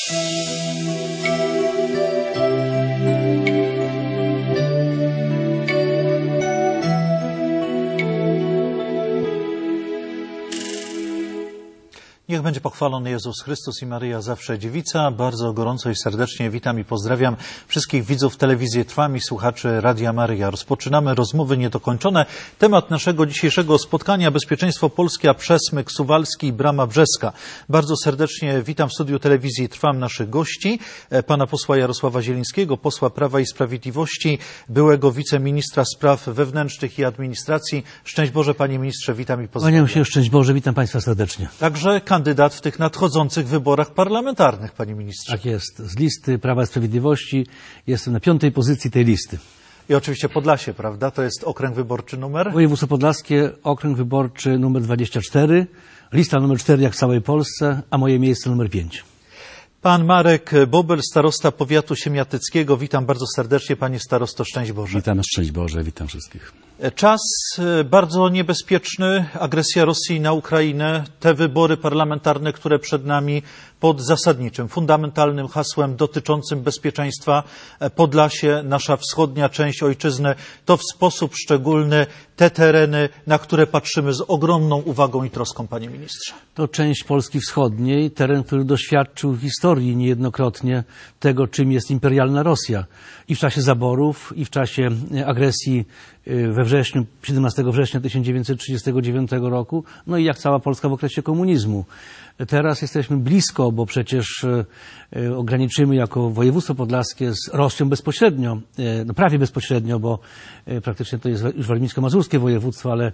Niech będzie pochwalony Jezus Chrystus i Maryja zawsze dziewica. Bardzo gorąco i serdecznie witam i pozdrawiam wszystkich widzów telewizji Trwam i słuchaczy Radia Maryja. Rozpoczynamy rozmowy niedokończone. Temat naszego dzisiejszego spotkania: bezpieczeństwo polskie, a przesmyk suwalski i brama brzeska. Bardzo serdecznie witam w studiu telewizji Trwam naszych gości. Pana posła Jarosława Zielińskiego, posła Prawa i Sprawiedliwości, byłego wiceministra spraw wewnętrznych i administracji. Szczęść Boże, panie ministrze, witam i pozdrawiam. Kłaniam się, szczęść Boże, witam państwa serdecznie. Także kandydat w tych nadchodzących wyborach parlamentarnych, panie ministrze. Tak jest. Z listy Prawa i Sprawiedliwości jestem na 5. pozycji tej listy. I oczywiście Podlasie, prawda? To jest okręg wyborczy numer? Województwo podlaskie, okręg wyborczy numer 24, lista numer 4 jak w całej Polsce, a moje miejsce numer 5. Pan Marek Bobel, starosta powiatu siemiatyckiego. Witam bardzo serdecznie, panie starosto, szczęść Boże. Witam, szczęść Boże, witam wszystkich. Czas bardzo niebezpieczny, agresja Rosji na Ukrainę, te wybory parlamentarne, które przed nami, pod zasadniczym, fundamentalnym hasłem dotyczącym bezpieczeństwa. Podlasie, nasza wschodnia część ojczyzny, to w sposób szczególny te tereny, na które patrzymy z ogromną uwagą i troską, panie ministrze. To część Polski Wschodniej, teren, który doświadczył w historii niejednokrotnie tego, czym jest imperialna Rosja. I w czasie zaborów, i w czasie agresji we wrześniu, 17 września 1939 roku, no i jak cała Polska w okresie komunizmu. Teraz jesteśmy blisko, bo przecież ograniczymy jako województwo podlaskie z Rosją bezpośrednio, no prawie bezpośrednio, bo praktycznie to jest już warmińsko-mazurskie województwo, ale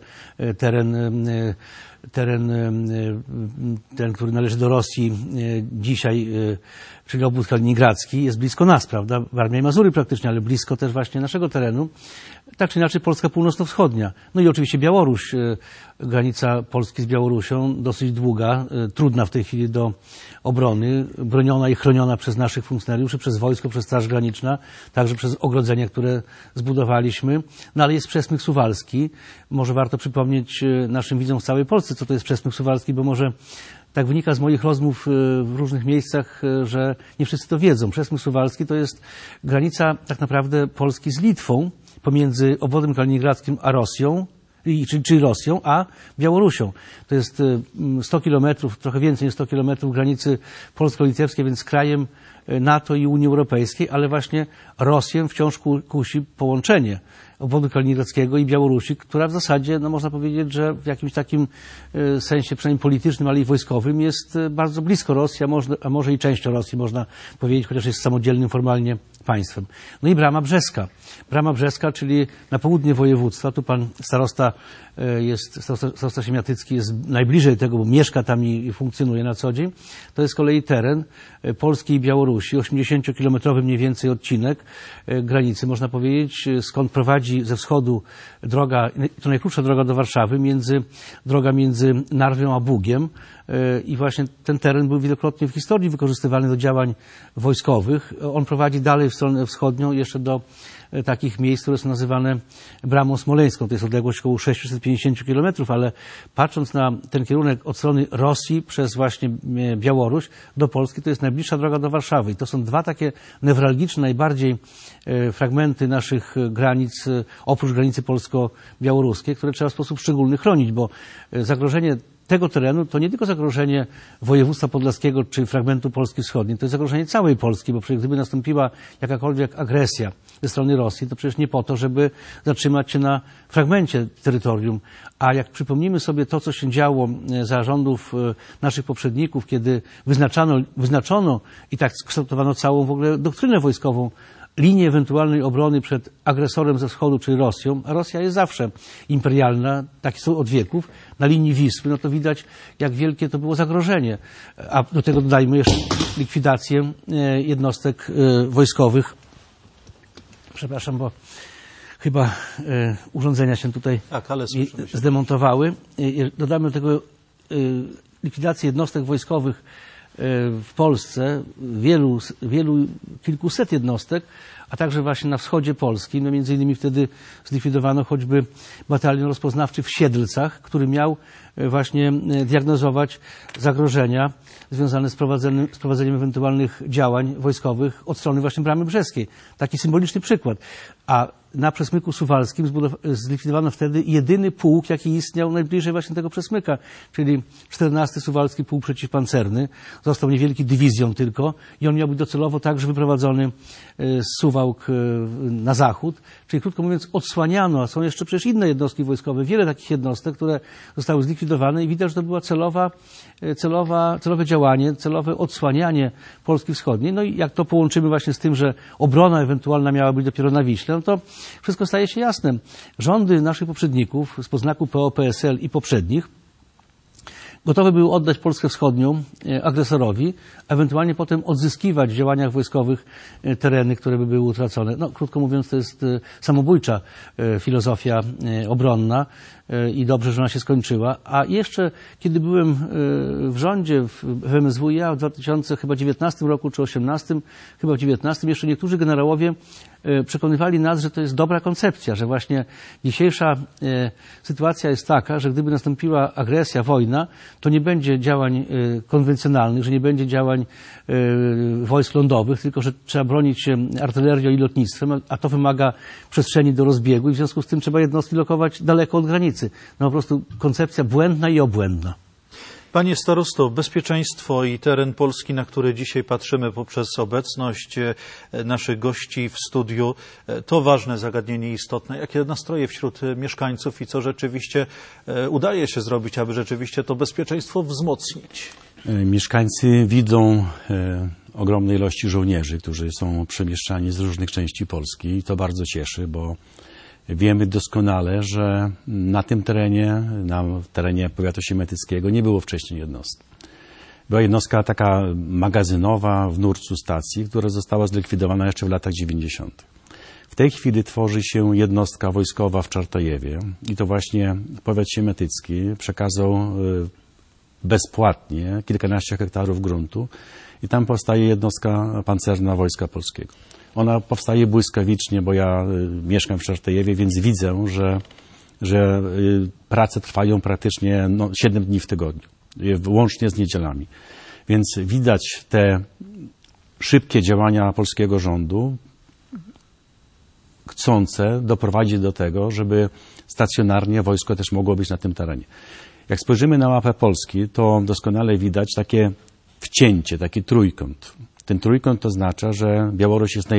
ten, który należy do Rosji dzisiaj, czyli obwód kaliningradzki, jest blisko nas, prawda? Warmia i Mazury praktycznie, ale blisko też właśnie naszego terenu. Tak czy inaczej Polska północno-wschodnia. No i oczywiście Białoruś, granica Polski z Białorusią, dosyć długa, trudna w tej chwili do obrony, broniona i chroniona przez naszych funkcjonariuszy, przez wojsko, przez Straż Graniczna, także przez ogrodzenia, które zbudowaliśmy. No ale jest przesmyk suwalski. Może warto przypomnieć naszym widzom w całej Polsce, co to jest przesmyk suwalski, bo może tak wynika z moich rozmów w różnych miejscach, że nie wszyscy to wiedzą. Przesmyk suwalski to jest granica tak naprawdę Polski z Litwą, pomiędzy obwodem kaliningradzkim a Rosją, czyli Rosją, a Białorusią. To jest 100 kilometrów, trochę więcej niż 100 kilometrów granicy polsko-litewskiej, więc krajem NATO i Unii Europejskiej, ale właśnie Rosję wciąż kusi połączenie obwodu kaliningradzkiego i Białorusi, która w zasadzie, no można powiedzieć, że w jakimś takim sensie, przynajmniej politycznym, ale i wojskowym, jest bardzo blisko Rosji, a może i częścią Rosji, można powiedzieć, chociaż jest samodzielnym formalnie państwem. No i brama brzeska. Brama brzeska, czyli na południe województwa, tu pan starosta siemiatycki jest najbliżej tego, bo mieszka tam i funkcjonuje na co dzień. To jest z kolei teren Polski i Białorusi, 80-kilometrowy mniej więcej odcinek granicy, można powiedzieć, skąd prowadzi ze wschodu droga, to najkrótsza droga do Warszawy, droga między Narwią a Bugiem. I właśnie ten teren był wielokrotnie w historii wykorzystywany do działań wojskowych. On prowadzi dalej w stronę wschodnią, jeszcze do takich miejsc, które są nazywane Bramą Smoleńską. To jest odległość około 650 kilometrów, ale patrząc na ten kierunek od strony Rosji przez właśnie Białoruś do Polski, to jest najbliższa droga do Warszawy. I to są dwa takie newralgiczne, najbardziej fragmenty naszych granic, oprócz granicy polsko-białoruskiej, które trzeba w sposób szczególny chronić, bo zagrożenie tego terenu to nie tylko zagrożenie województwa podlaskiego czy fragmentu Polski Wschodniej, to jest zagrożenie całej Polski, bo przecież gdyby nastąpiła jakakolwiek agresja ze strony Rosji, to przecież nie po to, żeby zatrzymać się na fragmencie terytorium. A jak przypomnimy sobie to, co się działo za rządów naszych poprzedników, kiedy wyznaczono i tak kształtowano całą w ogóle doktrynę wojskową, linię ewentualnej obrony przed agresorem ze wschodu, czyli Rosją, a Rosja jest zawsze imperialna, takie są od wieków, na linii Wisły, no to widać, jak wielkie to było zagrożenie. A do tego dodajmy jeszcze likwidację jednostek wojskowych. Przepraszam, bo chyba urządzenia się tutaj zdemontowały. Dodamy do tego likwidację jednostek wojskowych w Polsce kilkuset jednostek, a także właśnie na wschodzie Polski. No między innymi wtedy zlikwidowano choćby batalion rozpoznawczy w Siedlcach, który miał właśnie diagnozować zagrożenia związane z prowadzeniem ewentualnych działań wojskowych od strony właśnie Bramy Brzeskiej. Taki symboliczny przykład. A na Przesmyku Suwalskim zlikwidowano wtedy jedyny pułk, jaki istniał najbliżej właśnie tego przesmyka, czyli 14 Suwalski Pułk Przeciwpancerny. Został niewielki dywizjon tylko i on miał być docelowo także wyprowadzony z Suwałk na zachód. Czyli krótko mówiąc odsłaniano, a są jeszcze przecież inne jednostki wojskowe, wiele takich jednostek, które zostały zlikwidowane i widać, że to było celowe działanie, celowe odsłanianie Polski Wschodniej. No i jak to połączymy właśnie z tym, że obrona ewentualna miała być dopiero na Wiśle, no to wszystko staje się jasne. Rządy naszych poprzedników z poznaku PO-PSL i poprzednich gotowe były oddać Polskę Wschodnią agresorowi, a ewentualnie potem odzyskiwać w działaniach wojskowych tereny, które by były utracone. No, krótko mówiąc, to jest samobójcza filozofia obronna i dobrze, że ona się skończyła. A jeszcze, kiedy byłem w rządzie w MSWiA w 2019 roku czy 2018, chyba w 2019, jeszcze niektórzy generałowie przekonywali nas, że to jest dobra koncepcja, że właśnie dzisiejsza sytuacja jest taka, że gdyby nastąpiła agresja, wojna, to nie będzie działań konwencjonalnych, że nie będzie działań wojsk lądowych, tylko że trzeba bronić się artylerią i lotnictwem, a to wymaga przestrzeni do rozbiegu i w związku z tym trzeba jednostki lokować daleko od granicy. No po prostu koncepcja błędna i obłędna. Panie starosto, bezpieczeństwo i teren Polski, na który dzisiaj patrzymy poprzez obecność naszych gości w studiu, to ważne zagadnienie, istotne. Jakie nastroje wśród mieszkańców i co rzeczywiście udaje się zrobić, aby rzeczywiście to bezpieczeństwo wzmocnić? Mieszkańcy widzą ogromne ilości żołnierzy, którzy są przemieszczani z różnych części Polski i to bardzo cieszy, bo wiemy doskonale, że na tym terenie, na terenie powiatu siemiatyckiego nie było wcześniej jednostki. Była jednostka taka magazynowa w Nurcu stacji, która została zlikwidowana jeszcze w latach 90. W tej chwili tworzy się jednostka wojskowa w Czartojewie i to właśnie powiat siemiatycki przekazał bezpłatnie kilkanaście hektarów gruntu i tam powstaje jednostka pancerna Wojska Polskiego. Ona powstaje błyskawicznie, bo ja mieszkam w Czartojewie, więc widzę, że prace trwają praktycznie 7 dni w tygodniu, łącznie z niedzielami. Więc widać te szybkie działania polskiego rządu, chcące doprowadzić do tego, żeby stacjonarnie wojsko też mogło być na tym terenie. Jak spojrzymy na mapę Polski, to doskonale widać takie wcięcie, taki trójkąt. Ten trójkąt oznacza, że Białoruś jest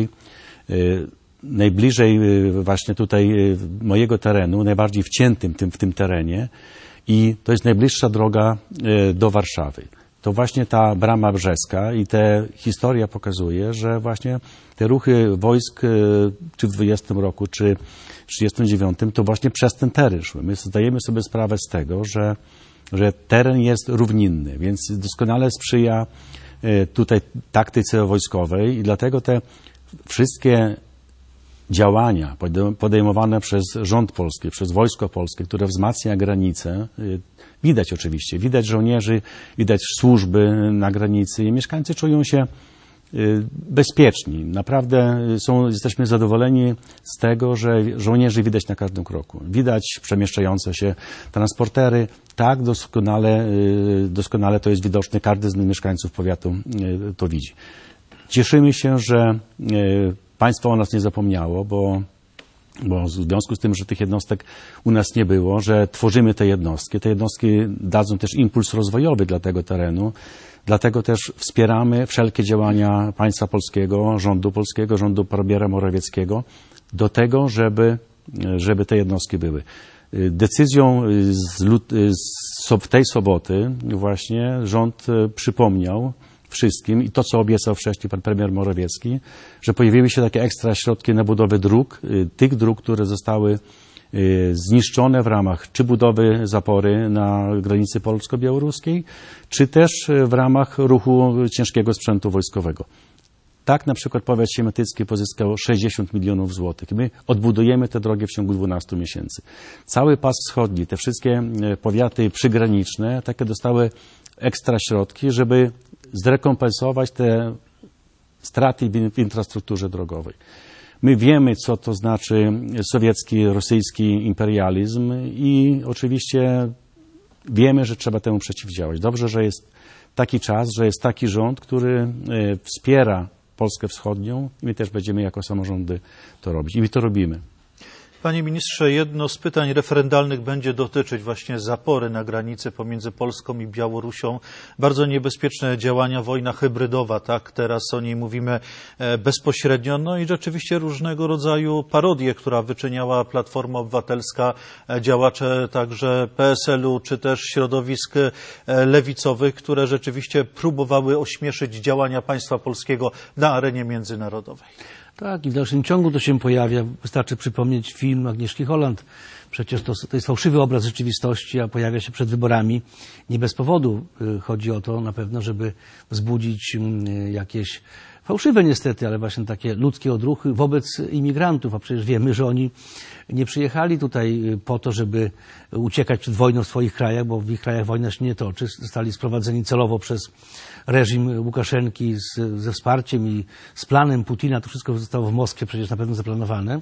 najbliżej właśnie tutaj mojego terenu, najbardziej wciętym w tym terenie i to jest najbliższa droga do Warszawy. To właśnie ta Brama Brzeska i ta historia pokazuje, że właśnie te ruchy wojsk czy w 20 roku, czy w 39, to właśnie przez ten teren szły. My zdajemy sobie sprawę z tego, że teren jest równinny, więc doskonale sprzyja tutaj taktyce wojskowej i dlatego te wszystkie działania podejmowane przez rząd polski, przez wojsko polskie, które wzmacnia granice, widać oczywiście, widać żołnierzy, widać służby na granicy i mieszkańcy czują się bezpieczni. Naprawdę jesteśmy zadowoleni z tego, że żołnierzy widać na każdym kroku. Widać przemieszczające się transportery. Tak, doskonale to jest widoczne. Każdy z mieszkańców powiatu to widzi. Cieszymy się, że państwo o nas nie zapomniało, bo w związku z tym, że tych jednostek u nas nie było, że tworzymy te jednostki dadzą też impuls rozwojowy dla tego terenu. Dlatego też wspieramy wszelkie działania państwa polskiego, rządu premiera Morawieckiego do tego, żeby te jednostki były. Decyzją z tej soboty właśnie rząd przypomniał wszystkim i to, co obiecał wcześniej pan premier Morawiecki, że pojawiły się takie ekstra środki na budowę dróg, tych dróg, które zostały zniszczone w ramach czy budowy zapory na granicy polsko-białoruskiej, czy też w ramach ruchu ciężkiego sprzętu wojskowego. Tak na przykład powiat siemiatycki pozyskał 60 milionów złotych. My odbudujemy te drogi w ciągu 12 miesięcy. Cały pas wschodni, te wszystkie powiaty przygraniczne, takie dostały ekstra środki, żeby zrekompensować te straty w infrastrukturze drogowej. My wiemy, co to znaczy sowiecki, rosyjski imperializm i oczywiście wiemy, że trzeba temu przeciwdziałać. Dobrze, że jest taki czas, że jest taki rząd, który wspiera Polskę Wschodnią. My też będziemy jako samorządy to robić i my to robimy. Panie ministrze, jedno z pytań referendalnych będzie dotyczyć właśnie zapory na granicy pomiędzy Polską i Białorusią. Bardzo niebezpieczne działania, wojna hybrydowa, tak teraz o niej mówimy bezpośrednio. No i rzeczywiście różnego rodzaju parodie, która wyczyniała Platforma Obywatelska, działacze także PSL-u czy też środowisk lewicowych, które rzeczywiście próbowały ośmieszyć działania państwa polskiego na arenie międzynarodowej. Tak, i w dalszym ciągu to się pojawia. Wystarczy przypomnieć film Agnieszki Holland. Przecież to jest fałszywy obraz rzeczywistości, a pojawia się przed wyborami. Nie bez powodu chodzi o to na pewno, żeby wzbudzić jakieś fałszywe niestety, ale właśnie takie ludzkie odruchy wobec imigrantów, a przecież wiemy, że oni nie przyjechali tutaj po to, żeby uciekać przed wojną w swoich krajach, bo w ich krajach wojna się nie toczy. Zostali sprowadzeni celowo przez reżim Łukaszenki ze wsparciem i z planem Putina. To wszystko zostało w Moskwie przecież na pewno zaplanowane.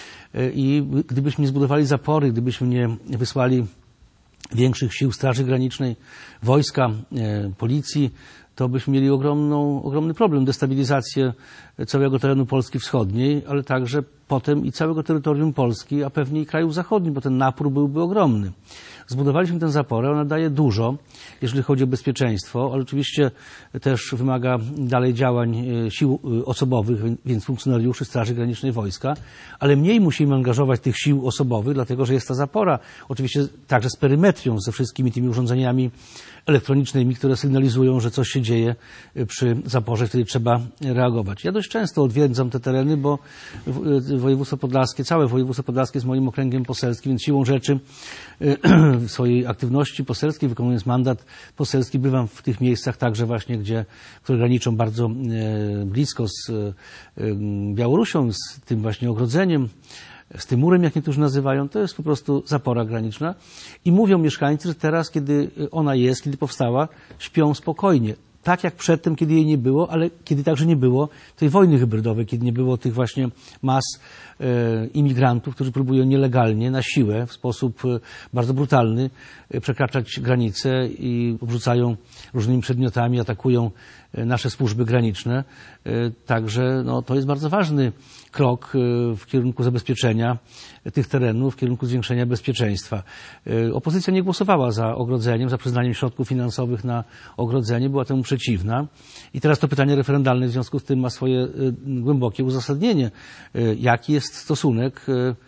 I gdybyśmy nie zbudowali zapory, gdybyśmy nie wysłali większych sił Straży Granicznej, wojska, policji, to byśmy mieli ogromny problem, destabilizację całego terenu Polski Wschodniej, ale także potem i całego terytorium Polski, a pewnie i krajów zachodnich, bo ten napór byłby ogromny. Zbudowaliśmy tę zaporę, ona daje dużo, jeżeli chodzi o bezpieczeństwo, ale oczywiście też wymaga dalej działań sił osobowych, więc funkcjonariuszy Straży Granicznej, wojska, ale mniej musimy angażować tych sił osobowych, dlatego że jest ta zapora, oczywiście także z perymetrią, ze wszystkimi tymi urządzeniami elektronicznymi, które sygnalizują, że coś się dzieje przy zaporze, wtedy trzeba reagować. Ja dość często odwiedzam te tereny, bo województwo podlaskie, całe województwo podlaskie jest moim okręgiem poselskim, więc siłą rzeczy w swojej aktywności poselskiej, wykonując mandat poselski, bywam w tych miejscach także właśnie, które graniczą bardzo blisko z Białorusią, z tym właśnie ogrodzeniem, z tym murem, jak niektórzy nazywają, to jest po prostu zapora graniczna. I mówią mieszkańcy, że teraz, kiedy ona jest, kiedy powstała, śpią spokojnie. Tak jak przedtem, kiedy jej nie było, ale kiedy także nie było tej wojny hybrydowej, kiedy nie było tych właśnie mas imigrantów, którzy próbują nielegalnie, na siłę, w sposób bardzo brutalny przekraczać granice i obrzucają różnymi przedmiotami, atakują nasze służby graniczne. Także to jest bardzo ważny krok w kierunku zabezpieczenia tych terenów, w kierunku zwiększenia bezpieczeństwa. Opozycja nie głosowała za ogrodzeniem, za przyznaniem środków finansowych na ogrodzenie, była temu przeciwna. I teraz to pytanie referendalne w związku z tym ma swoje głębokie uzasadnienie. Jaki jest stosunek,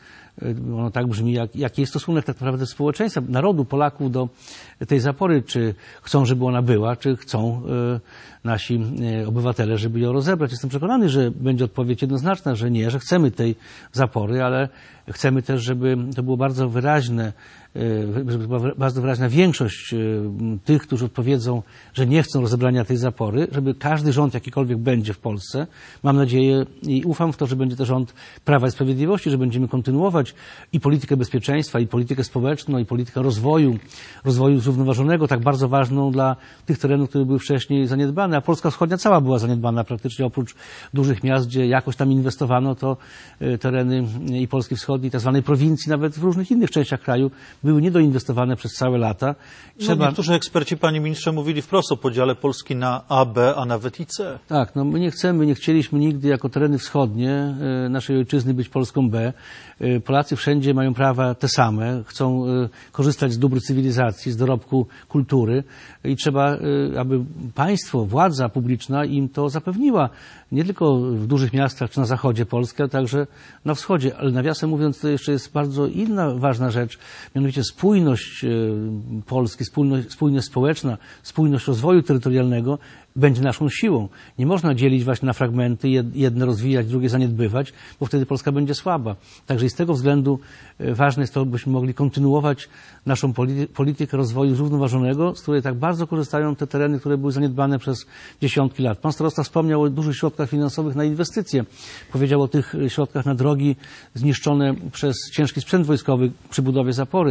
ono tak brzmi, jaki jest stosunek tak naprawdę społeczeństwa, narodu, Polaków do tej zapory, czy chcą, żeby ona była, czy chcą nasi obywatele, żeby ją rozebrać. Jestem przekonany, że będzie odpowiedź jednoznaczna, że nie, że chcemy tej zapory, ale chcemy też, żeby to było bardzo wyraźne, żeby była bardzo wyraźna większość tych, którzy odpowiedzą, że nie chcą rozebrania tej zapory, żeby każdy rząd, jakikolwiek będzie w Polsce, mam nadzieję i ufam w to, że będzie to rząd Prawa i Sprawiedliwości, że będziemy kontynuować i politykę bezpieczeństwa, i politykę społeczną, i politykę rozwoju zrównoważonego, tak bardzo ważną dla tych terenów, które były wcześniej zaniedbane, a Polska Wschodnia cała była zaniedbana praktycznie, oprócz dużych miast, gdzie jakoś tam inwestowano, to tereny i Polski Wschodniej, tak zwanej prowincji, nawet w różnych innych częściach kraju, były niedoinwestowane przez całe lata. Niektórzy eksperci, panie ministrze, mówili wprost o podziale Polski na A, B, a nawet i C. Tak, my nie chcieliśmy nigdy jako tereny wschodnie naszej ojczyzny być Polską B. Polacy wszędzie mają prawa te same, chcą korzystać z dóbr cywilizacji, z dorobku kultury i trzeba, aby państwo, władza publiczna im to zapewniła. Nie tylko w dużych miastach czy na zachodzie Polski, ale także na wschodzie. Ale nawiasem mówiąc, to jeszcze jest bardzo inna ważna rzecz, mianowicie spójność Polski, spójność społeczna, spójność rozwoju terytorialnego będzie naszą siłą. Nie można dzielić właśnie na fragmenty, jedne rozwijać, drugie zaniedbywać, bo wtedy Polska będzie słaba. Także i z tego względu ważne jest to, byśmy mogli kontynuować naszą politykę rozwoju zrównoważonego, z której tak bardzo korzystają te tereny, które były zaniedbane przez dziesiątki lat. Pan starosta wspomniał o dużych środkach finansowych na inwestycje. Powiedział o tych środkach na drogi zniszczone przez ciężki sprzęt wojskowy przy budowie zapory.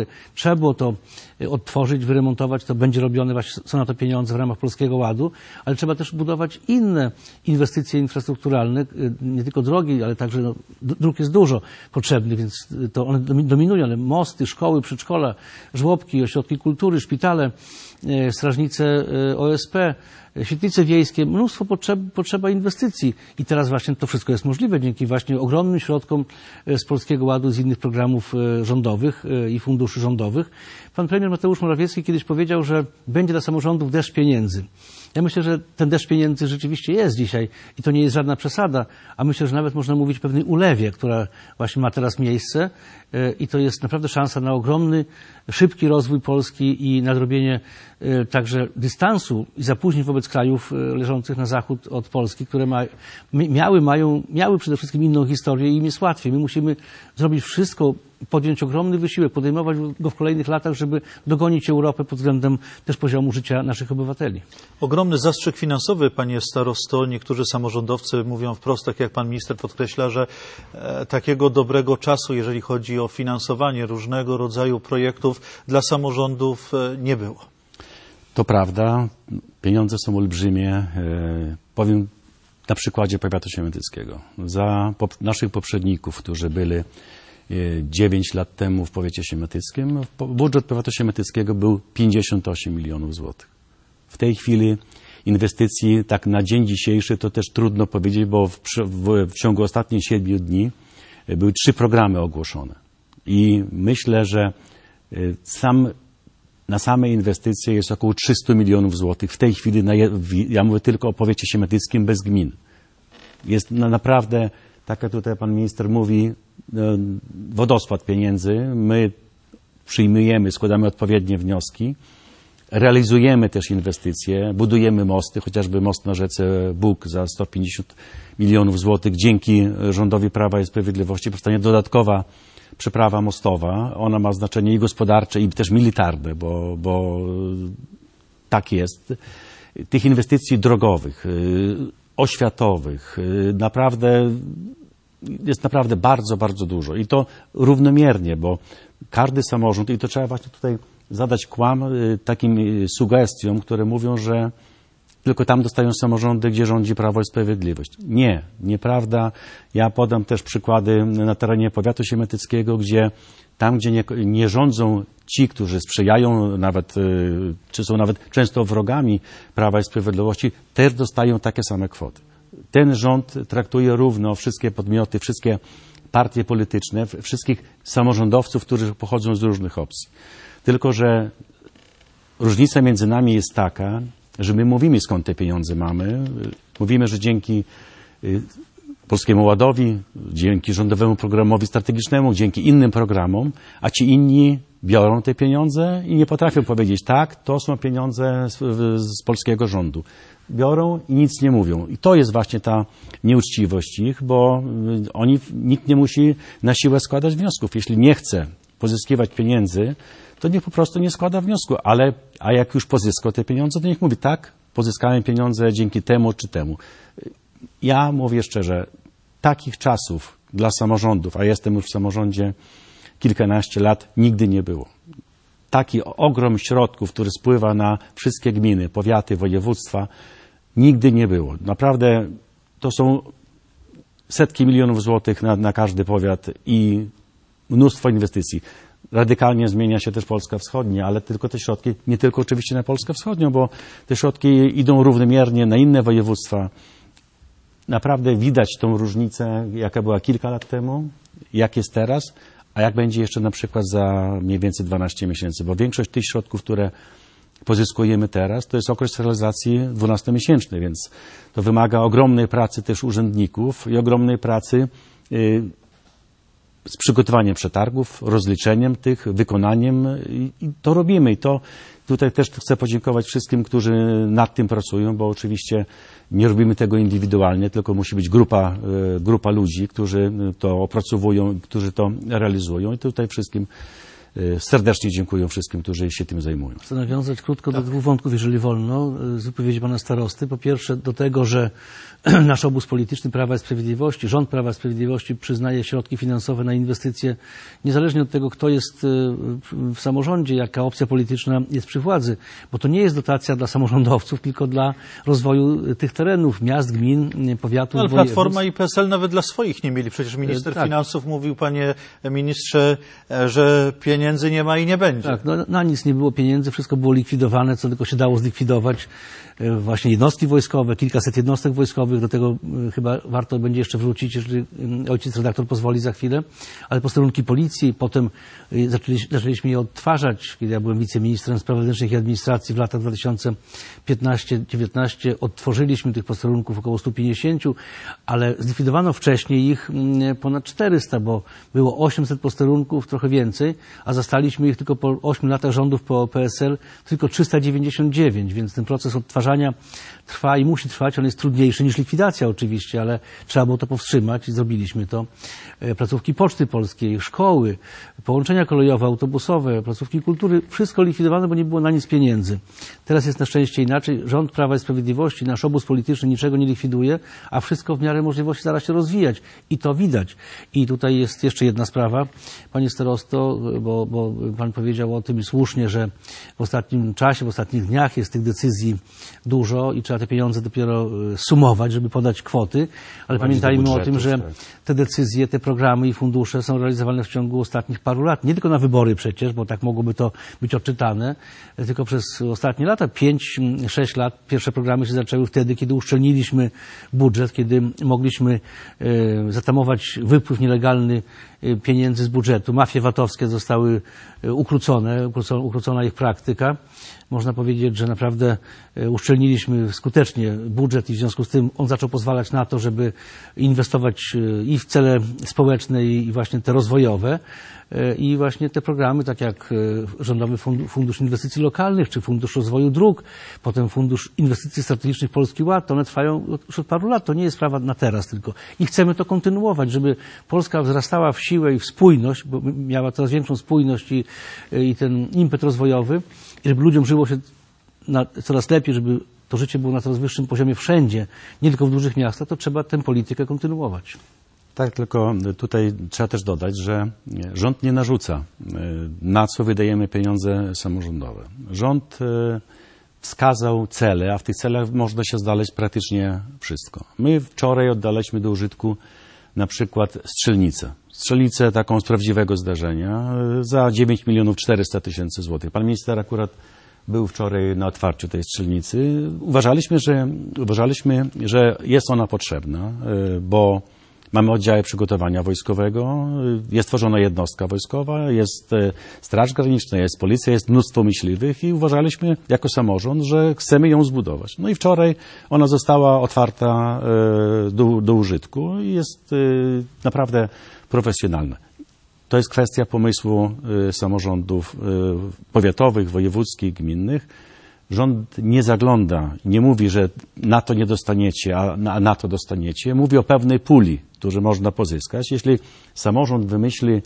pory trzeba było to odtworzyć, wyremontować, to będzie robione, właśnie są na to pieniądze w ramach Polskiego Ładu, ale trzeba też budować inne inwestycje infrastrukturalne, nie tylko drogi, ale także dróg jest dużo potrzebnych, więc to one dominują, ale mosty, szkoły, przedszkola, żłobki, ośrodki kultury, szpitale, strażnice OSP, świetlice wiejskie, mnóstwo potrzeba inwestycji. I teraz właśnie to wszystko jest możliwe dzięki właśnie ogromnym środkom z Polskiego Ładu, z innych programów rządowych i funduszy rządowych. Pan premier Mateusz Morawiecki kiedyś powiedział, że będzie dla samorządów deszcz pieniędzy. Ja myślę, że ten deszcz pieniędzy rzeczywiście jest dzisiaj i to nie jest żadna przesada, a myślę, że nawet można mówić o pewnej ulewie, która właśnie ma teraz miejsce i to jest naprawdę szansa na ogromny, szybki rozwój Polski i nadrobienie także dystansu i zapóźnień wobec krajów leżących na zachód od Polski, które miały przede wszystkim inną historię i im jest łatwiej. My musimy zrobić wszystko, podjąć ogromny wysiłek, podejmować go w kolejnych latach, żeby dogonić Europę pod względem też poziomu życia naszych obywateli. Ogromny zastrzyk finansowy, panie starosto. Niektórzy samorządowcy mówią wprost, tak jak pan minister podkreśla, że takiego dobrego czasu, jeżeli chodzi o finansowanie różnego rodzaju projektów dla samorządów nie było. To prawda, pieniądze są olbrzymie. Powiem na przykładzie powiatu siemiatyckiego. Za naszych poprzedników, którzy byli 9 lat temu w powiecie siemiatyckim, budżet powiatu siemiatyckiego był 58 milionów złotych. W tej chwili inwestycji, tak na dzień dzisiejszy, to też trudno powiedzieć, bo w ciągu ostatnich 7 dni były 3 programy ogłoszone. I myślę, że na same inwestycje jest około 300 milionów złotych. W tej chwili, ja mówię tylko o powiecie siemiatyckim bez gmin. Jest naprawdę, tak jak tutaj pan minister mówi, wodospad pieniędzy. My przyjmujemy, składamy odpowiednie wnioski, realizujemy też inwestycje, budujemy mosty, chociażby most na rzece Bóg za 150 milionów złotych. Dzięki rządowi Prawa i Sprawiedliwości powstanie dodatkowa przeprawa mostowa. Ona ma znaczenie i gospodarcze, i też militarne, bo tak jest. Tych inwestycji drogowych, oświatowych jest naprawdę bardzo, bardzo dużo. I to równomiernie, bo każdy samorząd, i to trzeba właśnie tutaj zadać kłam takim sugestiom, które mówią, że tylko tam dostają samorządy, gdzie rządzi Prawo i Sprawiedliwość. Nie, nieprawda. Ja podam też przykłady na terenie powiatu siemiatyckiego, gdzie tam, gdzie nie rządzą ci, którzy sprzyjają nawet, czy są nawet często wrogami Prawa i Sprawiedliwości, też dostają takie same kwoty. Ten rząd traktuje równo wszystkie podmioty, wszystkie partie polityczne, wszystkich samorządowców, którzy pochodzą z różnych opcji. Tylko że różnica między nami jest taka, że my mówimy, skąd te pieniądze mamy. Mówimy, że dzięki Polskiemu Ładowi, dzięki Rządowemu Programowi Strategicznemu, dzięki innym programom, a ci inni biorą te pieniądze i nie potrafią powiedzieć, tak, to są pieniądze z polskiego rządu. Biorą i nic nie mówią. I to jest właśnie ta nieuczciwość ich, bo nikt nie musi na siłę składać wniosków. Jeśli nie chce pozyskiwać pieniędzy, to niech po prostu nie składa wniosku, a jak już pozyskał te pieniądze, to niech mówi, tak, pozyskałem pieniądze dzięki temu czy temu. Ja mówię szczerze, takich czasów dla samorządów, a jestem już w samorządzie kilkanaście lat, nigdy nie było. Taki ogrom środków, który spływa na wszystkie gminy, powiaty, województwa, nigdy nie było. Naprawdę to są setki milionów złotych na każdy powiat i mnóstwo inwestycji. Radykalnie zmienia się też Polska Wschodnia, ale tylko te środki, nie tylko oczywiście na Polskę Wschodnią, bo te środki idą równomiernie na inne województwa. Naprawdę widać tą różnicę, jaka była kilka lat temu, jak jest teraz, a jak będzie jeszcze na przykład za mniej więcej 12 miesięcy, bo większość tych środków, które pozyskujemy teraz, to jest okres realizacji 12-miesięczny, więc to wymaga ogromnej pracy też urzędników i ogromnej pracy z przygotowaniem przetargów, rozliczeniem tych, wykonaniem i to robimy. I to tutaj też chcę podziękować wszystkim, którzy nad tym pracują, bo oczywiście nie robimy tego indywidualnie, tylko musi być grupa ludzi, którzy to opracowują, którzy to realizują i tutaj wszystkim serdecznie dziękuję wszystkim, którzy się tym zajmują. Chcę nawiązać krótko do dwóch wątków, jeżeli wolno, z wypowiedzi pana starosty. Po pierwsze do tego, że nasz obóz polityczny Prawa i Sprawiedliwości, rząd Prawa i Sprawiedliwości przyznaje środki finansowe na inwestycje niezależnie od tego, kto jest w samorządzie, jaka opcja polityczna jest przy władzy, bo to nie jest dotacja dla samorządowców, tylko dla rozwoju tych terenów, miast, gmin, powiatów, ale Platforma i PSL nawet dla swoich nie mieli. Przecież minister finansów mówił, panie ministrze, że pieniędzy nie ma i nie będzie. Tak, no, na nic nie było pieniędzy, wszystko było likwidowane, co tylko się dało zlikwidować. Właśnie jednostki wojskowe, kilkaset jednostek wojskowych, do tego chyba warto będzie jeszcze wrócić, jeżeli ojciec redaktor pozwoli za chwilę, ale posterunki policji, potem zaczęliśmy je odtwarzać, kiedy ja byłem wiceministrem spraw wewnętrznych i administracji w latach 2015-19, odtworzyliśmy tych posterunków około 150, ale zlikwidowano wcześniej ich ponad 400, bo było 800 posterunków, trochę więcej, a zastaliśmy ich tylko po 8 latach rządów po PSL tylko 399, więc ten proces odtwarzania trwa i musi trwać. On jest trudniejszy niż likwidacja oczywiście, ale trzeba było to powstrzymać i zrobiliśmy to. Placówki Poczty Polskiej, szkoły, połączenia kolejowe, autobusowe, placówki kultury, wszystko likwidowano, bo nie było na nic pieniędzy. Teraz jest na szczęście inaczej. Rząd Prawa i Sprawiedliwości, nasz obóz polityczny niczego nie likwiduje, a wszystko w miarę możliwości stara się rozwijać. I to widać. I tutaj jest jeszcze jedna sprawa, panie starosto, bo pan powiedział o tym i słusznie, że w ostatnim czasie, w ostatnich dniach jest tych decyzji dużo i trzeba te pieniądze dopiero sumować, żeby podać kwoty, ale pamiętajmy o tym, że te decyzje, te programy i fundusze są realizowane w ciągu ostatnich paru lat. Nie tylko na wybory przecież, bo tak mogłoby to być odczytane, tylko przez ostatnie lata, 5-6 lat. Pierwsze programy się zaczęły wtedy, kiedy uszczelniliśmy budżet, kiedy mogliśmy zatamować wypływ nielegalny pieniędzy z budżetu. Mafie VAT-owskie zostały ukrócona ich praktyka. Można powiedzieć, że naprawdę uszczelniliśmy skutecznie budżet i w związku z tym on zaczął pozwalać na to, żeby inwestować i w cele społeczne i właśnie te rozwojowe. I właśnie te programy, tak jak Rządowy Fundusz Inwestycji Lokalnych, czy Fundusz Rozwoju Dróg, potem Fundusz Inwestycji Strategicznych Polski Ład, one trwają już od paru lat. To nie jest sprawa na teraz tylko. I chcemy to kontynuować, żeby Polska wzrastała w siłę i w spójność, bo miała coraz większą spójność i ten impet rozwojowy, i żeby ludziom żyło się coraz lepiej, żeby to życie było na coraz wyższym poziomie wszędzie, nie tylko w dużych miastach, to trzeba tę politykę kontynuować. Tak, tylko tutaj trzeba też dodać, że rząd nie narzuca, na co wydajemy pieniądze samorządowe. Rząd wskazał cele, a w tych celach można się znaleźć praktycznie wszystko. My wczoraj oddaliśmy do użytku na przykład strzelnicę taką z prawdziwego zdarzenia za 9 400 000 złotych. Pan minister akurat był wczoraj na otwarciu tej strzelnicy. Uważaliśmy, że jest ona potrzebna, bo mamy oddziały przygotowania wojskowego, jest tworzona jednostka wojskowa, jest Straż Graniczna, jest policja, jest mnóstwo myśliwych i uważaliśmy jako samorząd, że chcemy ją zbudować. No i wczoraj ona została otwarta do użytku i jest naprawdę profesjonalna. To jest kwestia pomysłu samorządów powiatowych, wojewódzkich, gminnych. Rząd nie zagląda, nie mówi, że na to nie dostaniecie, a na to dostaniecie. Mówi o pewnej puli, którą można pozyskać. Jeśli samorząd wymyśli,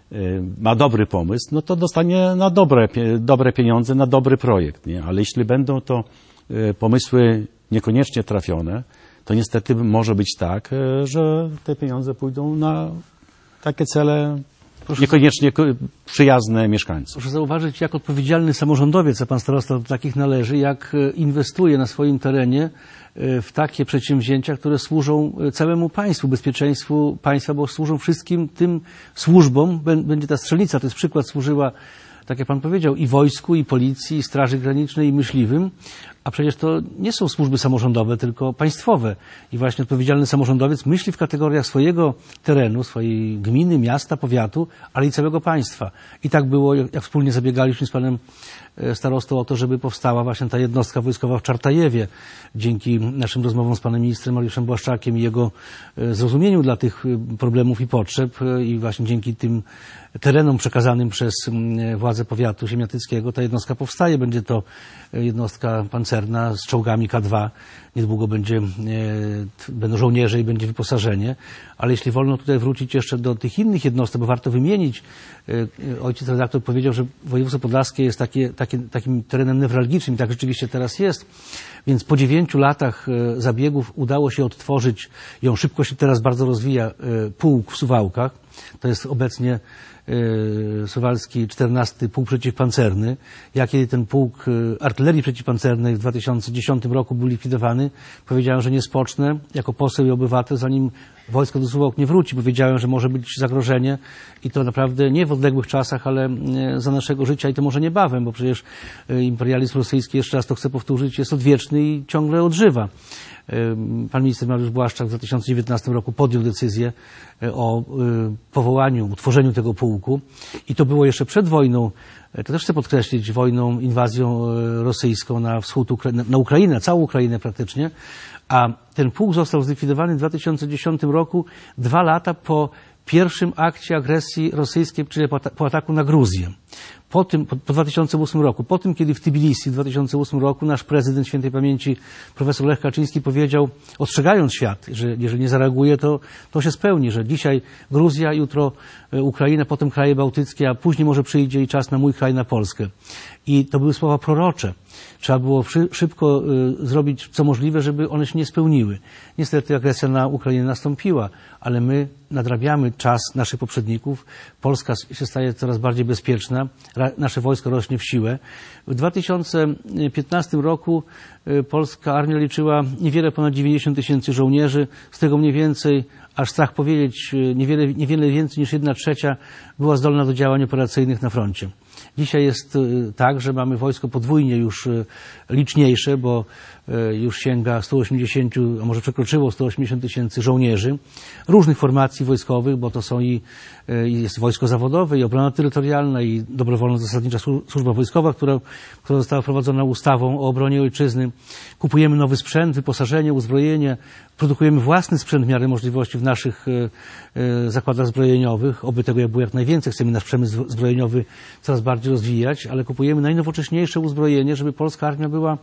ma dobry pomysł, no to dostanie na dobre pieniądze, na dobry projekt. Nie? Ale jeśli będą to pomysły niekoniecznie trafione, to niestety może być tak, że te pieniądze pójdą na takie cele niekoniecznie przyjazne mieszkańcom. Proszę zauważyć, jak odpowiedzialny samorządowiec, a pan starosta do takich należy, jak inwestuje na swoim terenie w takie przedsięwzięcia, które służą całemu państwu, bezpieczeństwu państwa, bo służą wszystkim tym służbom. Będzie ta strzelnica, to jest przykład, służyła, tak jak pan powiedział, i wojsku, i policji, i Straży Granicznej, i myśliwym, a przecież to nie są służby samorządowe, tylko państwowe. I właśnie odpowiedzialny samorządowiec myśli w kategoriach swojego terenu, swojej gminy, miasta, powiatu, ale i całego państwa. I tak było, jak wspólnie zabiegaliśmy z panem starostą o to, żeby powstała właśnie ta jednostka wojskowa w Czartajewie. Dzięki naszym rozmowom z panem ministrem Mariuszem Błaszczakiem i jego zrozumieniu dla tych problemów i potrzeb i właśnie dzięki tym terenom przekazanym przez władze powiatu siemiatyckiego ta jednostka powstaje. Będzie to jednostka pancerna pancerna z czołgami K2. Niedługo będą żołnierze i będzie wyposażenie. Ale jeśli wolno tutaj wrócić jeszcze do tych innych jednostek, bo warto wymienić. Ojciec redaktor powiedział, że województwo podlaskie jest takim terenem newralgicznym. Tak rzeczywiście teraz jest. Więc po 9 latach zabiegów udało się odtworzyć, ją szybko się teraz bardzo rozwija, pułk w Suwałkach. To jest obecnie Suwalski 14 Pułk Przeciwpancerny. Ja kiedy ten pułk artylerii przeciwpancernej w 2010 roku był likwidowany, powiedziałem, że nie spocznę jako poseł i obywatel, zanim wojsko do Suwałk nie wróci. Powiedziałem, że może być zagrożenie i to naprawdę nie w odległych czasach, ale za naszego życia i to może niebawem, bo przecież imperializm rosyjski, jeszcze raz to chcę powtórzyć, jest odwieczny i ciągle odżywa. Pan minister Mariusz Błaszczak w 2019 roku podjął decyzję o powołaniu, utworzeniu tego pułku i to było jeszcze przed wojną, to też chcę podkreślić, wojną, inwazją rosyjską na wschód, na Ukrainę, całą Ukrainę praktycznie, a ten pułk został zlikwidowany w 2010 roku, 2 lata po pierwszym akcie agresji rosyjskiej, czyli po ataku na Gruzję. Po 2008 roku, po tym, kiedy w Tbilisi w 2008 roku nasz prezydent świętej pamięci profesor Lech Kaczyński powiedział, ostrzegając świat, że jeżeli nie zareaguje, to się spełni, że dzisiaj Gruzja, jutro Ukraina, potem kraje bałtyckie, a później może przyjdzie i czas na mój kraj, na Polskę. I to były słowa prorocze. Trzeba było szybko zrobić co możliwe, żeby one się nie spełniły. Niestety agresja na Ukrainę nastąpiła, ale my nadrabiamy czas naszych poprzedników. Polska się staje coraz bardziej bezpieczna. Nasze wojsko rośnie w siłę. W 2015 roku polska armia liczyła niewiele ponad 90 000 żołnierzy. Z tego mniej więcej, aż strach powiedzieć, niewiele więcej niż 1/3 była zdolna do działań operacyjnych na froncie. Dzisiaj jest tak, że mamy wojsko podwójnie już liczniejsze, bo już sięga 180, a może przekroczyło 180 000 żołnierzy różnych formacji wojskowych, bo to są i jest wojsko zawodowe, i obrona terytorialna, i dobrowolno-zasadnicza służba wojskowa, która została wprowadzona ustawą o obronie ojczyzny. Kupujemy nowy sprzęt, wyposażenie, uzbrojenie, produkujemy własny sprzęt w miarę możliwości w naszych zakładach zbrojeniowych. Oby tego było jak najwięcej. Chcemy nasz przemysł zbrojeniowy coraz bardziej rozwijać, ale kupujemy najnowocześniejsze uzbrojenie, żeby polska armia była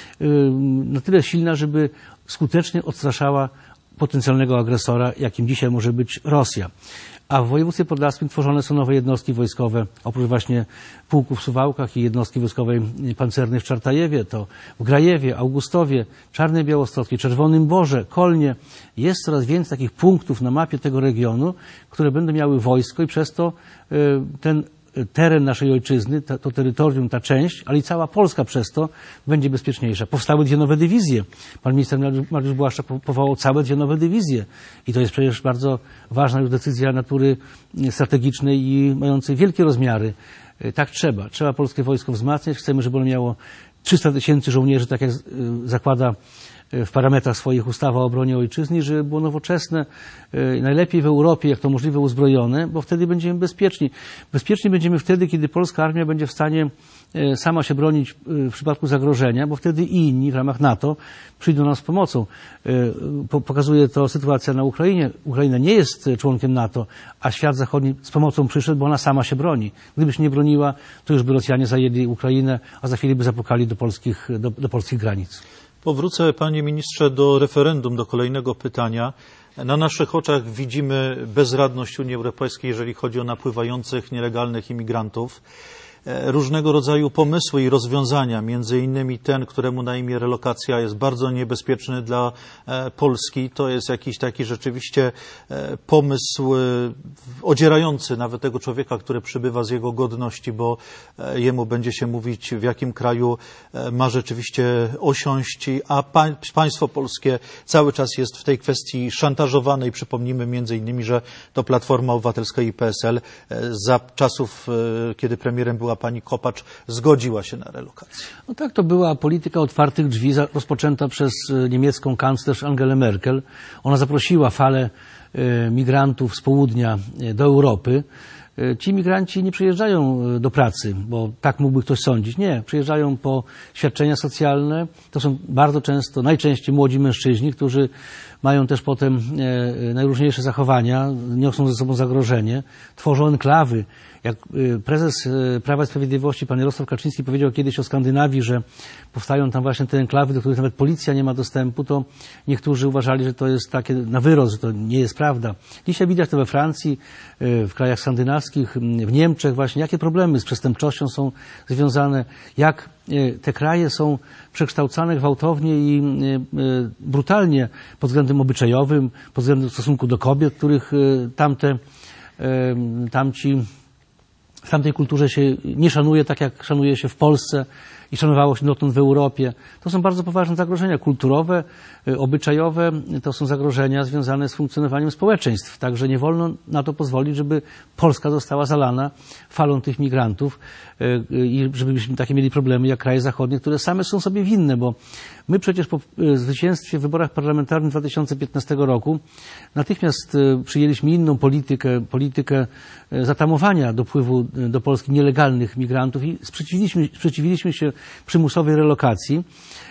na tyle silna, żeby skutecznie odstraszała potencjalnego agresora, jakim dzisiaj może być Rosja. A w województwie podlaskim tworzone są nowe jednostki wojskowe, oprócz właśnie pułku w Suwałkach i jednostki wojskowej pancernej w Czartajewie, to w Grajewie, Augustowie, Czarnej Białostockiej, Czerwonym Borze, Kolnie. Jest coraz więcej takich punktów na mapie tego regionu, które będą miały wojsko i przez to ten teren naszej ojczyzny, to terytorium, ta część, ale i cała Polska przez to będzie bezpieczniejsza. Powstały 2 nowe dywizje. Pan minister Mariusz Błaszczak powołał całe 2 nowe dywizje. I to jest przecież bardzo ważna już decyzja natury strategicznej i mającej wielkie rozmiary. Tak trzeba. Trzeba polskie wojsko wzmacniać. Chcemy, żeby ono miało 300 000 żołnierzy, tak jak zakłada w parametrach swoich ustawa o obronie ojczyzny, żeby było nowoczesne, najlepiej w Europie, jak to możliwe, uzbrojone, bo wtedy będziemy bezpieczni. Bezpieczni będziemy wtedy, kiedy polska armia będzie w stanie sama się bronić w przypadku zagrożenia, bo wtedy i inni w ramach NATO przyjdą nam z pomocą. Pokazuje to sytuacja na Ukrainie. Ukraina nie jest członkiem NATO, a świat zachodni z pomocą przyszedł, bo ona sama się broni. Gdyby się nie broniła, to już by Rosjanie zajęli Ukrainę, a za chwilę by zapukali do polskich granic. Powrócę, panie ministrze, do referendum, do kolejnego pytania. Na naszych oczach widzimy bezradność Unii Europejskiej, jeżeli chodzi o napływających nielegalnych imigrantów. Różnego rodzaju pomysły i rozwiązania, między innymi ten, któremu na imię relokacja jest bardzo niebezpieczny dla Polski. To jest jakiś taki rzeczywiście pomysł odzierający nawet tego człowieka, który przybywa z jego godności, bo jemu będzie się mówić, w jakim kraju ma rzeczywiście osiąść, a państwo polskie cały czas jest w tej kwestii szantażowane i przypomnijmy między innymi, że to Platforma Obywatelska i PSL za czasów, kiedy premierem była pani Kopacz, zgodziła się na relokację. No tak, to była polityka otwartych drzwi rozpoczęta przez niemiecką kanclerz Angelę Merkel. Ona zaprosiła falę migrantów z południa do Europy. Ci migranci nie przyjeżdżają do pracy, bo tak mógłby ktoś sądzić. Nie, przyjeżdżają po świadczenia socjalne. To są bardzo często, najczęściej młodzi mężczyźni, którzy mają też potem najróżniejsze zachowania, niosą ze sobą zagrożenie, tworzą enklawy. Jak prezes Prawa i Sprawiedliwości, pan Jarosław Kaczyński, powiedział kiedyś o Skandynawii, że powstają tam właśnie te enklawy, do których nawet policja nie ma dostępu, to niektórzy uważali, że to jest takie na wyrost, że to nie jest prawda. Dzisiaj widać to we Francji, w krajach skandynawskich, w Niemczech właśnie, jakie problemy z przestępczością są związane, jak te kraje są przekształcane gwałtownie i brutalnie pod względem obyczajowym, pod względem stosunku do kobiet, których w tamtej kulturze się nie szanuje tak, jak szanuje się w Polsce i szanowało się dotąd w Europie. To są bardzo poważne zagrożenia kulturowe, obyczajowe. To są zagrożenia związane z funkcjonowaniem społeczeństw. Także nie wolno na to pozwolić, żeby Polska została zalana falą tych migrantów i żebyśmy takie mieli problemy jak kraje zachodnie, które same są sobie winne, bo my przecież po zwycięstwie w wyborach parlamentarnych 2015 roku natychmiast przyjęliśmy inną politykę zatamowania dopływu do Polski nielegalnych migrantów i sprzeciwiliśmy się przymusowej relokacji.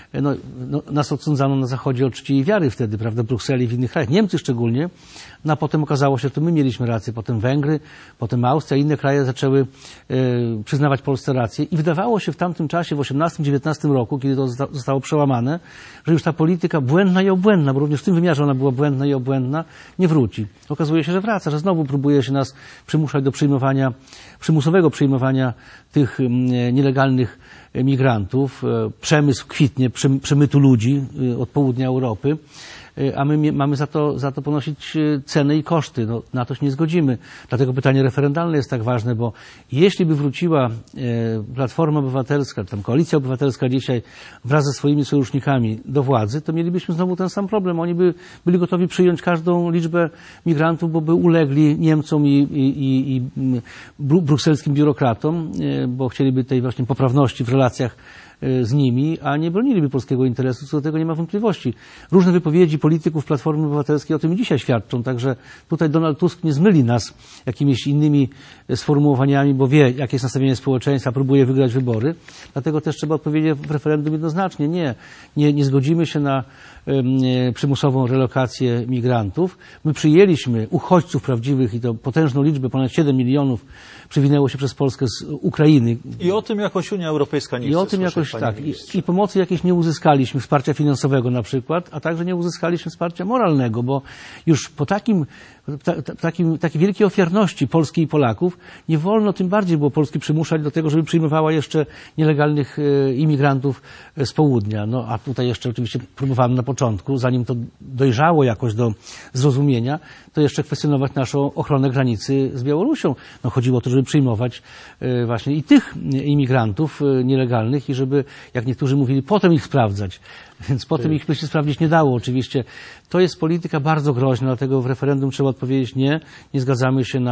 Nas odsądzano na Zachodzie od czci i wiary wtedy, prawda, w Brukseli i w innych krajach, Niemcy szczególnie, no a potem okazało się, że to my mieliśmy rację, potem Węgry, potem Austria, inne kraje zaczęły przyznawać Polsce rację i wydawało się w tamtym czasie, w 18-19 roku, kiedy to zostało przełamane, że już ta polityka błędna i obłędna, bo również w tym wymiarze ona była błędna i obłędna, nie wróci. Okazuje się, że wraca, że znowu próbuje się nas przymuszać do przymusowego przyjmowania tych nielegalnych migrantów. Przemysł kwitnie, przemytu ludzi od południa Europy, a my mamy za to ponosić cenę i koszty. No, na to się nie zgodzimy. Dlatego pytanie referendalne jest tak ważne, bo jeśli by wróciła Platforma Obywatelska, tam Koalicja Obywatelska dzisiaj wraz ze swoimi sojusznikami do władzy, to mielibyśmy znowu ten sam problem. Oni by byli gotowi przyjąć każdą liczbę migrantów, bo by ulegli Niemcom i brukselskim biurokratom, bo chcieliby tej właśnie poprawności w relacjach z nimi, a nie broniliby polskiego interesu, co do tego nie ma wątpliwości. Różne wypowiedzi polityków Platformy Obywatelskiej o tym dzisiaj świadczą, także tutaj Donald Tusk nie zmyli nas jakimiś innymi sformułowaniami, bo wie, jakie jest nastawienie społeczeństwa, próbuje wygrać wybory. Dlatego też trzeba odpowiedzieć w referendum jednoznacznie. Nie zgodzimy się na przymusową relokację migrantów. My przyjęliśmy uchodźców prawdziwych i to potężną liczbę, ponad 7 milionów przywinęło się przez Polskę z Ukrainy. I o tym jakoś Unia Europejska nie chce. I o tym jakoś tak. I pomocy jakiejś nie uzyskaliśmy, wsparcia finansowego na przykład, a także nie uzyskaliśmy wsparcia moralnego, bo już po takiej wielkiej ofiarności Polski i Polaków nie wolno tym bardziej było Polski przymuszać do tego, żeby przyjmowała jeszcze nielegalnych imigrantów z południa. No a tutaj jeszcze oczywiście próbowałem na początku, zanim to dojrzało jakoś do zrozumienia, to jeszcze kwestionować naszą ochronę granicy z Białorusią. No chodziło o to, żeby przyjmować właśnie i tych imigrantów nielegalnych i żeby, jak niektórzy mówili, potem ich sprawdzać. Więc potem ich by się sprawdzić nie dało oczywiście. To jest polityka bardzo groźna, dlatego w referendum trzeba odpowiedzieć nie zgadzamy się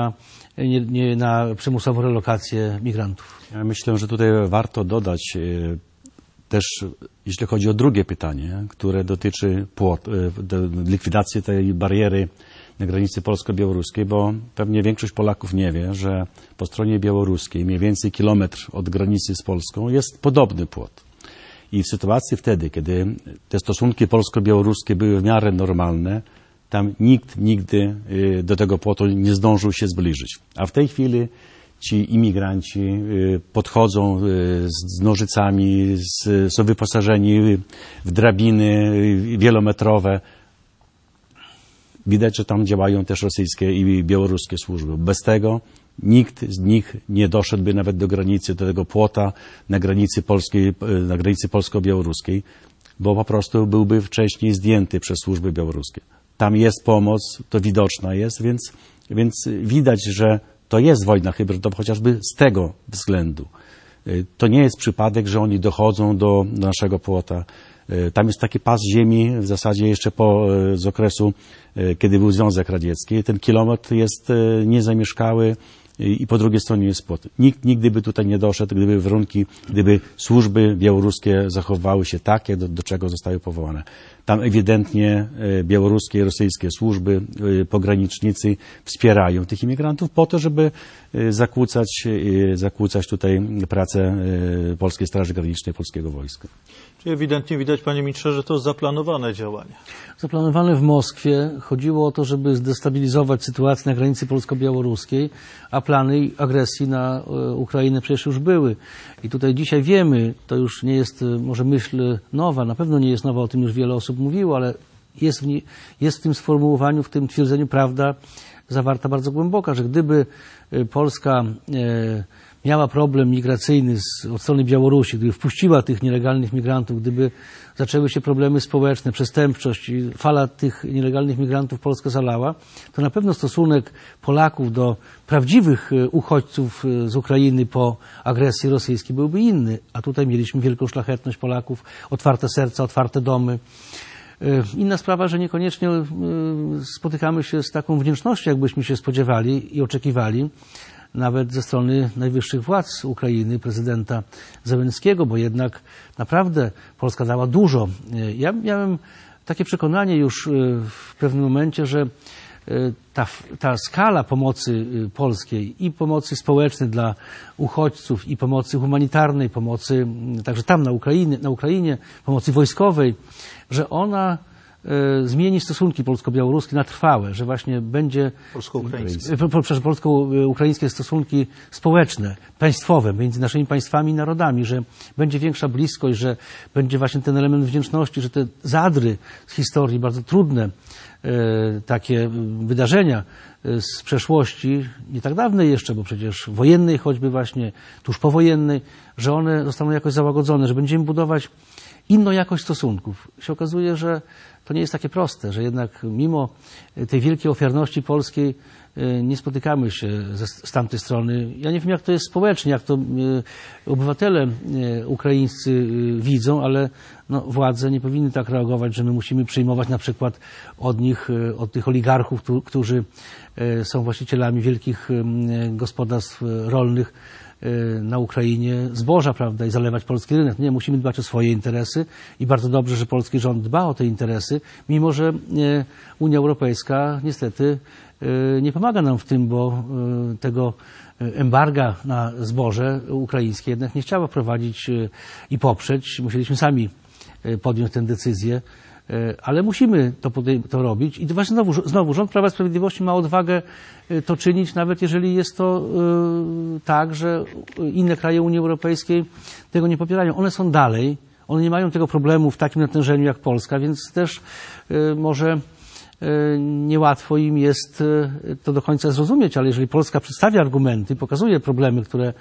na przymusową relokację migrantów. Ja myślę, że tutaj warto dodać też, jeśli chodzi o drugie pytanie, które dotyczy likwidacji tej bariery na granicy polsko-białoruskiej, bo pewnie większość Polaków nie wie, że po stronie białoruskiej, mniej więcej kilometr od granicy z Polską, jest podobny płot. I w sytuacji wtedy, kiedy te stosunki polsko-białoruskie były w miarę normalne, tam nikt nigdy do tego płotu nie zdążył się zbliżyć. A w tej chwili ci imigranci podchodzą z nożycami, są wyposażeni w drabiny wielometrowe. Widać, że tam działają też rosyjskie i białoruskie służby. Bez tego nikt z nich nie doszedłby nawet do granicy, do tego płota na granicy polsko-białoruskiej, bo po prostu byłby wcześniej zdjęty przez służby białoruskie. Tam jest pomoc, to widoczna jest, więc widać, że to jest wojna hybrydowa chociażby z tego względu. To nie jest przypadek, że oni dochodzą do naszego płota. Tam jest taki pas ziemi w zasadzie jeszcze z okresu, kiedy był Związek Radziecki. Ten kilometr jest niezamieszkały i po drugiej stronie jest płot. Nikt nigdy by tutaj nie doszedł, gdyby służby białoruskie zachowały się tak, jak do czego zostały powołane. Tam ewidentnie białoruskie i rosyjskie służby, pogranicznicy wspierają tych imigrantów po to, żeby zakłócać tutaj pracę Polskiej Straży Granicznej, polskiego wojska. Czyli ewidentnie widać, panie ministrze, że to zaplanowane działania. Zaplanowane w Moskwie. Chodziło o to, żeby zdestabilizować sytuację na granicy polsko-białoruskiej, a plany agresji na Ukrainę przecież już były. I tutaj dzisiaj wiemy, to już nie jest może myśl nowa, na pewno nie jest nowa, o tym już wiele osób mówiło, ale jest w tym sformułowaniu, w tym twierdzeniu prawda zawarta bardzo głęboka, że gdyby Polska miała problem migracyjny od strony Białorusi, gdyby wpuściła tych nielegalnych migrantów, gdyby zaczęły się problemy społeczne, przestępczość i fala tych nielegalnych migrantów Polskę zalała, to na pewno stosunek Polaków do prawdziwych uchodźców z Ukrainy po agresji rosyjskiej byłby inny. A tutaj mieliśmy wielką szlachetność Polaków, otwarte serca, otwarte domy. Inna sprawa, że niekoniecznie spotykamy się z taką wdzięcznością, jakbyśmy się spodziewali i oczekiwali, nawet ze strony najwyższych władz Ukrainy, prezydenta Zełenskiego, bo jednak naprawdę Polska dała dużo. Ja miałem takie przekonanie już w pewnym momencie, że ta skala pomocy polskiej i pomocy społecznej dla uchodźców i pomocy humanitarnej, pomocy także tam na Ukrainie, pomocy wojskowej, że ona zmieni stosunki polsko-białoruskie na trwałe, że właśnie będzie polsko-ukraińskie stosunki społeczne, państwowe między naszymi państwami i narodami, że będzie większa bliskość, że będzie właśnie ten element wdzięczności, że te zadry z historii, bardzo trudne takie wydarzenia z przeszłości, nie tak dawnej jeszcze, bo przecież wojennej choćby właśnie, tuż powojennej, że one zostaną jakoś załagodzone, że będziemy budować inną jakość stosunków. Się okazuje, że to nie jest takie proste, że jednak mimo tej wielkiej ofiarności polskiej nie spotykamy się z tamtej strony. Ja nie wiem, jak to jest społecznie, jak to obywatele ukraińscy widzą, ale no, władze nie powinny tak reagować, że my musimy przyjmować na przykład od nich, od tych oligarchów, którzy są właścicielami wielkich gospodarstw rolnych na Ukrainie zboża, prawda, i zalewać polski rynek. Nie, musimy dbać o swoje interesy i bardzo dobrze, że polski rząd dba o te interesy, mimo że Unia Europejska niestety nie pomaga nam w tym, bo tego embarga na zboże ukraińskie jednak nie chciała wprowadzić i poprzeć. Musieliśmy sami podjąć tę decyzję, ale musimy to robić. I właśnie znowu rząd Prawa i Sprawiedliwości ma odwagę to czynić, nawet jeżeli jest to tak, że inne kraje Unii Europejskiej tego nie popierają. One są dalej, one nie mają tego problemu w takim natężeniu jak Polska, więc też może niełatwo im jest to do końca zrozumieć, ale jeżeli Polska przedstawia argumenty, pokazuje problemy, które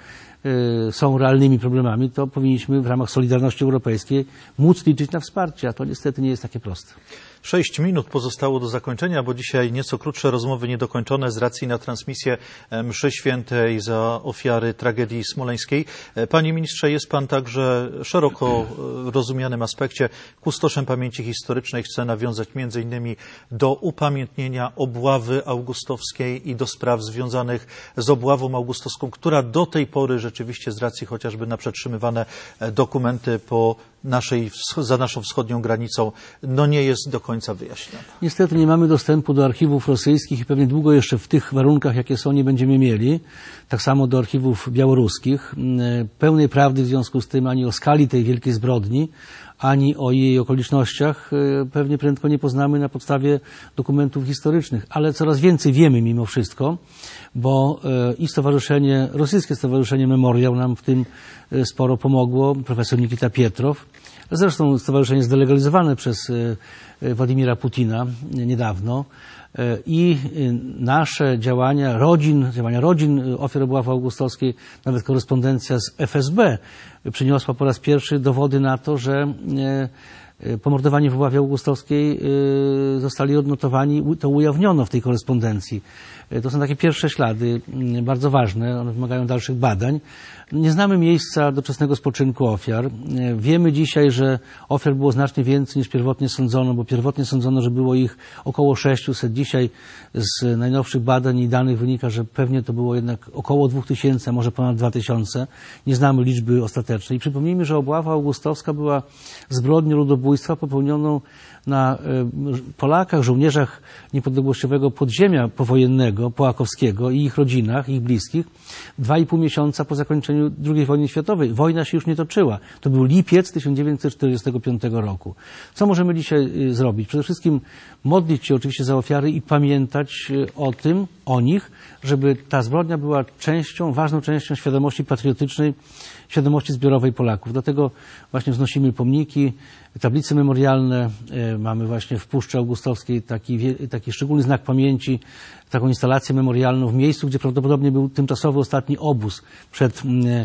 są realnymi problemami, to powinniśmy w ramach Solidarności Europejskiej móc liczyć na wsparcie, a to niestety nie jest takie proste. 6 minut pozostało do zakończenia, bo dzisiaj nieco krótsze rozmowy niedokończone z racji na transmisję mszy świętej za ofiary tragedii smoleńskiej. Panie ministrze, jest pan także szeroko rozumianym aspekcie kustoszem pamięci historycznej. Chcę nawiązać m.in. do upamiętnienia obławy augustowskiej i do spraw związanych z obławą augustowską, która do tej pory rzeczywiście z racji chociażby na przetrzymywane dokumenty za naszą wschodnią granicą, no nie jest do końca wyjaśniona. Niestety nie mamy dostępu do archiwów rosyjskich i pewnie długo jeszcze w tych warunkach, jakie są, nie będziemy mieli. Tak samo do archiwów białoruskich. Pełnej prawdy w związku z tym ani o skali tej wielkiej zbrodni, ani o jej okolicznościach pewnie prędko nie poznamy na podstawie dokumentów historycznych. Ale coraz więcej wiemy mimo wszystko, bo i rosyjskie stowarzyszenie Memoriał nam w tym sporo pomogło, profesor Nikita Pietrow, zresztą stowarzyszenie zdelegalizowane przez Władimira Putina niedawno, i nasze działania rodzin ofiar obławy augustowskiej, nawet korespondencja z FSB przyniosła po raz pierwszy dowody na to, że pomordowani w obławie augustowskiej zostali odnotowani, to ujawniono w tej korespondencji. To są takie pierwsze ślady, bardzo ważne, one wymagają dalszych badań. Nie znamy miejsca doczesnego spoczynku ofiar. Wiemy dzisiaj, że ofiar było znacznie więcej niż pierwotnie sądzono, bo pierwotnie sądzono, że było ich około 600. Dzisiaj z najnowszych badań i danych wynika, że pewnie to było jednak około 2000, a może ponad 2000. Nie znamy liczby ostatecznej. I przypomnijmy, że obława augustowska była zbrodnią ludobójstwa samobójstwa popełniono na Polakach, żołnierzach niepodległościowego podziemia powojennego, połakowskiego i ich rodzinach, ich bliskich, 2,5 miesiąca po zakończeniu II wojny światowej. Wojna się już nie toczyła. To był lipiec 1945 roku. Co możemy dzisiaj zrobić? Przede wszystkim modlić się oczywiście za ofiary i pamiętać o nich, żeby ta zbrodnia była ważną częścią świadomości patriotycznej, świadomości zbiorowej Polaków. Dlatego właśnie wznosimy pomniki, tablice memorialne. Mamy właśnie w Puszczy Augustowskiej taki szczególny znak pamięci, taką instalację memorialną w miejscu, gdzie prawdopodobnie był tymczasowy ostatni obóz przed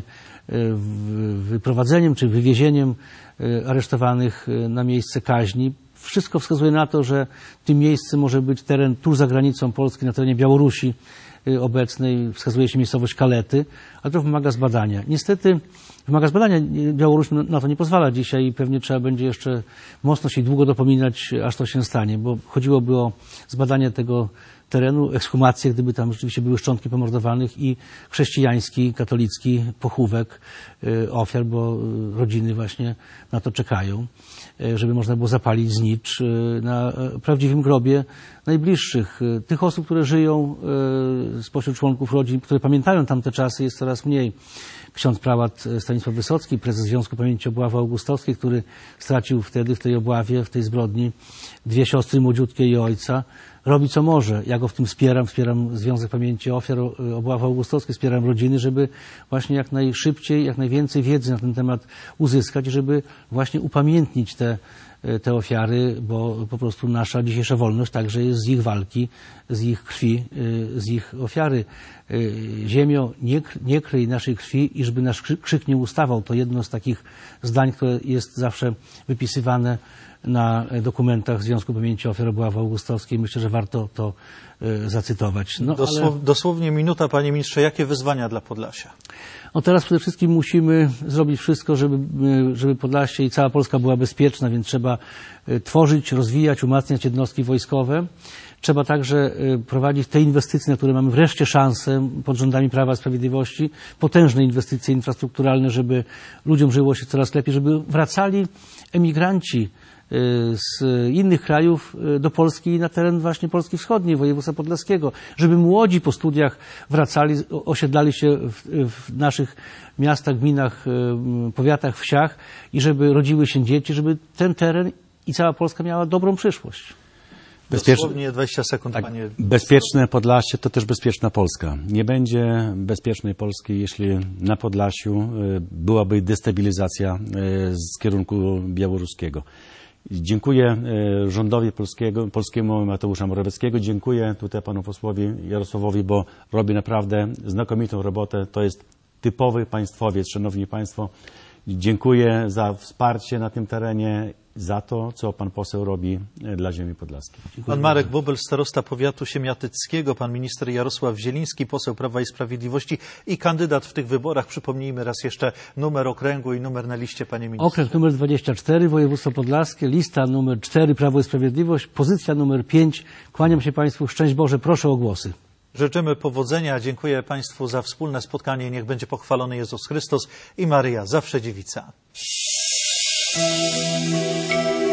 wyprowadzeniem czy wywiezieniem aresztowanych na miejsce kaźni. Wszystko wskazuje na to, że tym miejscem może być teren tuż za granicą Polski, na terenie Białorusi obecnej. Wskazuje się miejscowość Kalety, ale to wymaga zbadania. Niestety wymaga zbadania. Białoruś na to nie pozwala dzisiaj i pewnie trzeba będzie jeszcze mocno się i długo dopominać, aż to się stanie, bo chodziłoby o zbadanie tego terenu, ekshumację, gdyby tam rzeczywiście były szczątki pomordowanych i chrześcijański, katolicki pochówek ofiar, bo rodziny właśnie na to czekają, żeby można było zapalić znicz na prawdziwym grobie najbliższych. Tych osób, które żyją spośród członków rodzin, które pamiętają tamte czasy, jest coraz mniej. Ksiądz prałat Stanisław Wysocki, prezes Związku Pamięci Obławy Augustowskiej, który stracił wtedy w tej obławie, w tej zbrodni 2 siostry młodziutkie i ojca, robi co może. Ja go w tym wspieram Związek Pamięci Ofiar Obławy Augustowskiej, wspieram rodziny, żeby właśnie jak najszybciej, jak najwięcej wiedzy na ten temat uzyskać, żeby właśnie upamiętnić te ofiary, bo po prostu nasza dzisiejsza wolność także jest z ich walki, z ich krwi, z ich ofiary. Ziemio, nie kryj naszej krwi i żeby nasz krzyk nie ustawał. To jedno z takich zdań, które jest zawsze wypisywane na dokumentach Związku Pamięci Ofiar Obławy Augustowskiej. Myślę, że warto to zacytować. Dosłownie minuta, panie ministrze. Jakie wyzwania dla Podlasia? No teraz przede wszystkim musimy zrobić wszystko, żeby Podlasie i cała Polska była bezpieczna, więc trzeba tworzyć, rozwijać, umacniać jednostki wojskowe. Trzeba także prowadzić te inwestycje, na które mamy wreszcie szansę pod rządami Prawa i Sprawiedliwości, potężne inwestycje infrastrukturalne, żeby ludziom żyło się coraz lepiej, żeby wracali emigranci z innych krajów do Polski na teren właśnie Polski Wschodniej, województwa podlaskiego, żeby młodzi po studiach wracali, osiedlali się w naszych miastach, gminach, powiatach, wsiach i żeby rodziły się dzieci, żeby ten teren i cała Polska miała dobrą przyszłość. Dosłownie 20 sekund, tak, panie. Bezpieczne Podlasie to też bezpieczna Polska. Nie będzie bezpiecznej Polski, jeśli na Podlasiu byłaby destabilizacja z kierunku białoruskiego. Dziękuję rządowi polskiemu Mateusza Morawieckiego. Dziękuję tutaj panu posłowi Jarosławowi, bo robi naprawdę znakomitą robotę. To jest typowy państwowiec, szanowni państwo. Dziękuję za wsparcie na tym terenie, za to, co pan poseł robi dla ziemi podlaskiej. Pan Marek Bobel, starosta powiatu siemiatyckiego, pan minister Jarosław Zieliński, poseł Prawa i Sprawiedliwości i kandydat w tych wyborach. Przypomnijmy raz jeszcze numer okręgu i numer na liście, panie ministrze. Okręg numer 24, województwo podlaskie, lista numer 4, Prawo i Sprawiedliwość, pozycja numer 5. Kłaniam się państwu, szczęść Boże, proszę o głosy. Życzymy powodzenia, dziękuję państwu za wspólne spotkanie. Niech będzie pochwalony Jezus Chrystus i Maryja, zawsze dziewica.